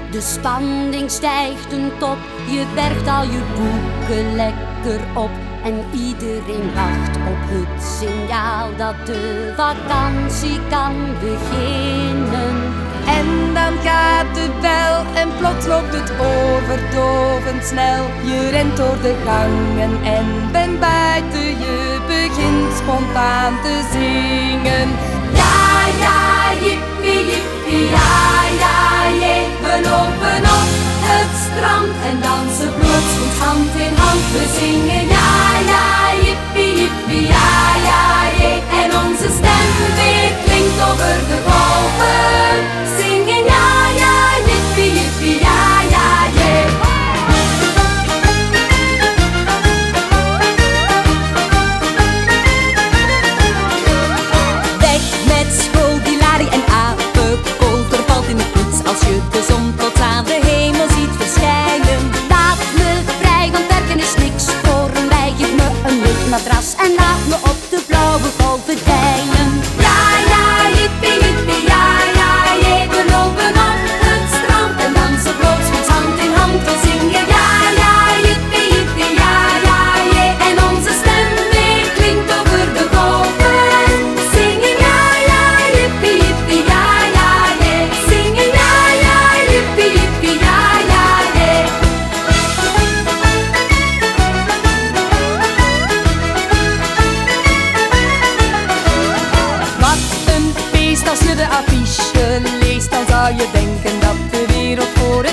De spanning stijgt ten top, je bergt al je boeken lekker op. En iedereen wacht op het signaal dat de vakantie kan beginnen. En dan gaat de bel en plots loopt het overdovend snel. Je rent door de gangen en bent buiten, je begint spontaan te zingen. Ja, ja, jippie, jippie, ja, ja, jee. We lopen op het strand en dansen blootvoets hand in hand. We zingen ja, ja, jippie, jippie, ja, ja, jee. En onze stem weer klinkt over de golven. Zingen ja, ja, jippie, jippie, ja, ja, jee. Weg met school, die larie en apenkool. Vervalt in de fiets als je de zon plots aan de hemel ziet verschijnen. Laat me vrij, want werken is niks voor mij. Geef me een licht matras en laat me op de blauwe golven deinen. Ja, ja, jippie, jippie, ja, ja, jee. We lopen op het strand en dansen blootsvoets hand in hand. We zingen ja, ja, jippie, jippie, ja, ja, jee. En onze stem weer klinkt over de golven. Zingen ja, ja, jippie, jippie, ja, ja, jee. Zingen ja, ja, jippie, jippie, ja, ja, jee. Wat een feest als je de affiche leest, dan zou je denken dat de wereld voor